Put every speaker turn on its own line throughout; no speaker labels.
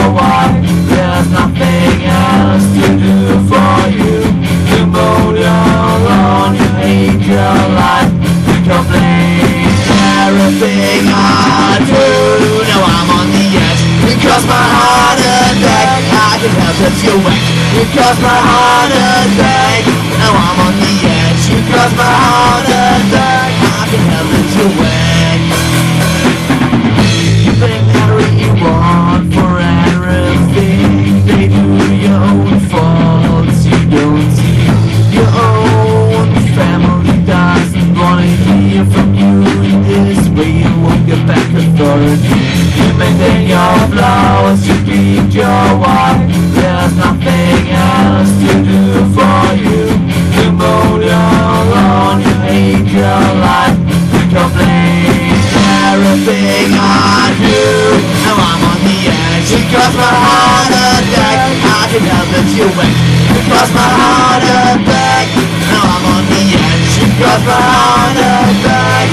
wife. There's nothing else to do for you. You mow your lawn, you hate your life, you complain everything I do. Now I'm on the edge because my heart attack. I can help that you wet because my heart attack. Now I'm on the edge because my heart attack. I can help that you wet. You blame everyone for everything they do. Your own faults you don't see. Your own family doesn't wanna hear from you. In this way you won't get back authority. You maintain your flowers, you beat your wife. There's nothing else to do for you. You mow your lawn, you hate your life, you complain everything I do. Now I'm on the edge because my heart attack. I can help that you wait because my heart attack. Now I'm on the edge because my heart attack.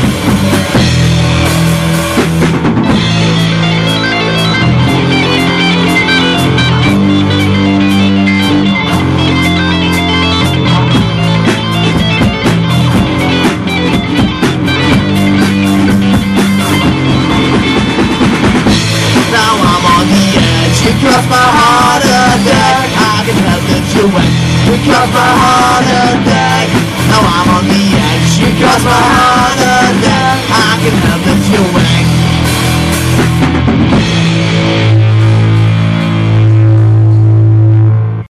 Because my heart attack, I can help that you wait. Because my heart attack, now I'm